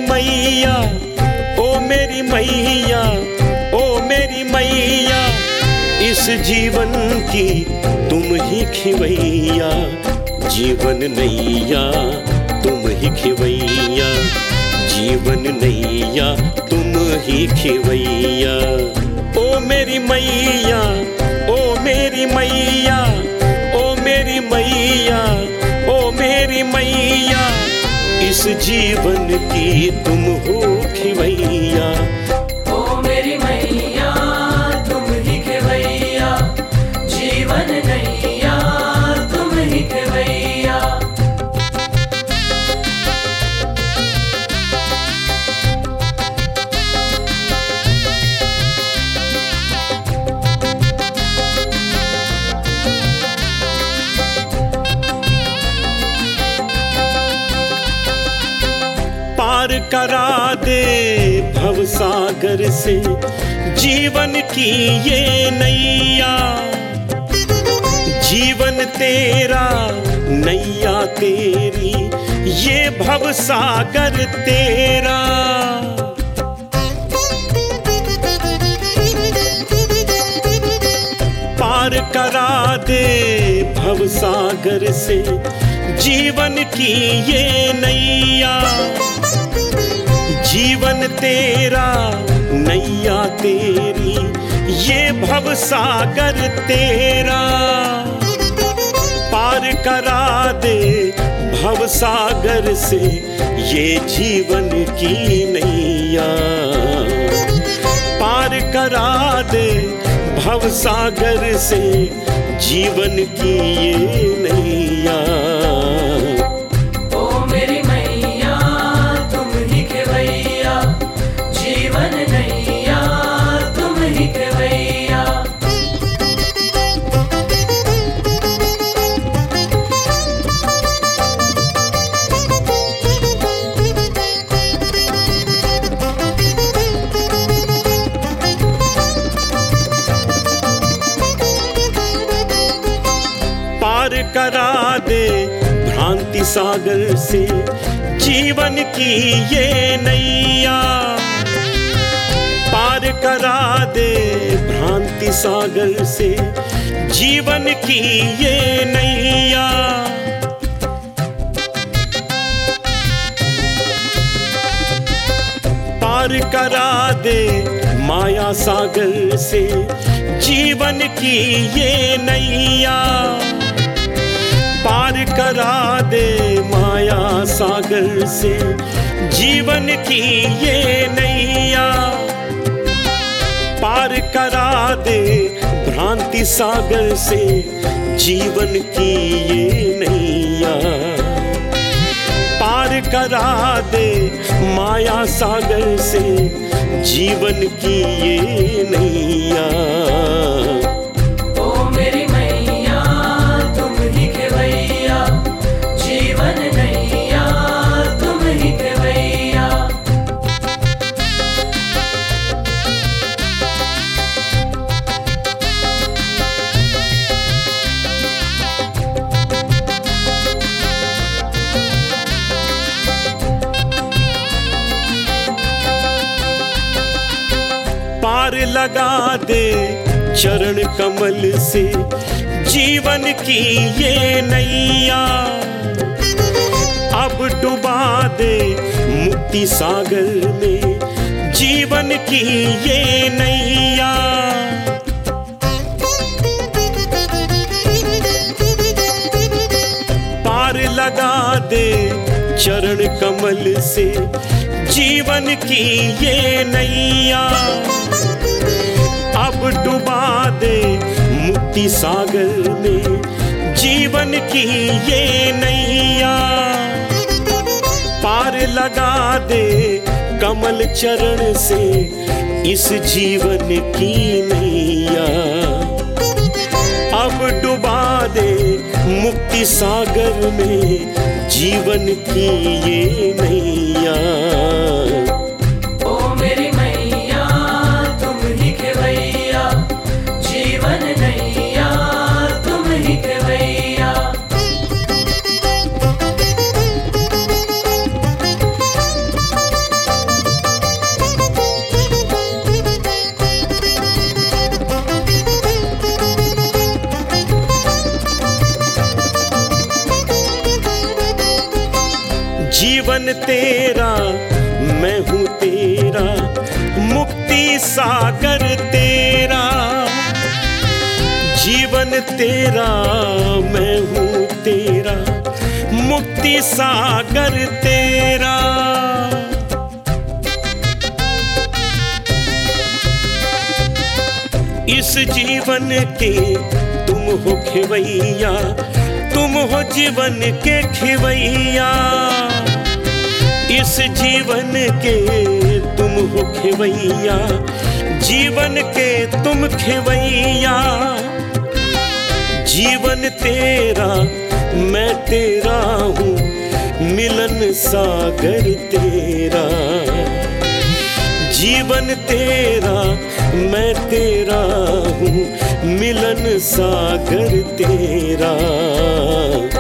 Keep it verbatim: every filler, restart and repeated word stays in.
मैया, ओ मेरी मैया, ओ मेरी मैया, इस जीवन की तुम ही खिवैया, जीवन नैया तुम ही खिवैया, जीवन नैया तुम ही खिवैया। ओ मेरी मैया, ओ मेरी मैया, ओ मेरी मैया, ओ मेरी मैया, इस जीवन की तुम हो खिवैया। ओ मेरी मैया तुम ही खिवैया, जीवन नैया तुम ही खिवैया। पार करा दे भवसागर से जीवन की ये नैया, जीवन तेरा नैया तेरी ये भवसागर तेरा। पार करा दे भवसागर से जीवन की ये नैया, जीवन तेरा नैया तेरी ये भवसागर तेरा। पार करा दे भवसागर से ये जीवन की नैया, पार करा दे भवसागर से जीवन की ये नैया। ओ मेरी मैया तुम ही खिवैया, जीवन नैया तुम ही खिवैया। पार करा दे भ्रांति सागर से जीवन की ये नैया, पार करा दे भ्रांति सागर से जीवन की ये नैया। पार करा दे माया सागर से जीवन की ये नैया, पार करा दे माया सागर से जीवन की ये नैया। पार करा दे भ्रांति सागर से जीवन की ये नैया, पार करा दे माया सागर से जीवन की ये नैया। ओ मेरी मैया तुम ही खिवैया, जीवन नैया तुम ही खिवैया। पार लगा दे चरण कमल से जीवन की ये नैया, अब डुबा दे मुक्ति सागर में जीवन की ये नैया। पार लगा दे चरण कमल से जीवन की ये नैया, अब डुबा दे मुक्ति सागर में जीवन की ये नैया। पार लगा दे कमल चरण से इस जीवन की नैया, अब डुबा दे मुक्ति सागर में जीवन की ये नैया। ओ मेरी मैया तुम ही खिवैया, जीवन नैया तुम ही खिवैया। जीवन तेरा मैं हूँ तेरा, मुक्ति सागर तेरा। जीवन तेरा मैं हूँ तेरा, मुक्ति सागर तेरा। इस जीवन के तुम हो खेवैया, तुम हो जीवन के खेवैया। इस जीवन के तुम हो खेवैया, जीवन के तुम खेवैया। जीवन तेरा मैं तेरा हूँ, मिलन सागर तेरा। जीवन तेरा मैं तेरा हूँ, मिलन सागर तेरा।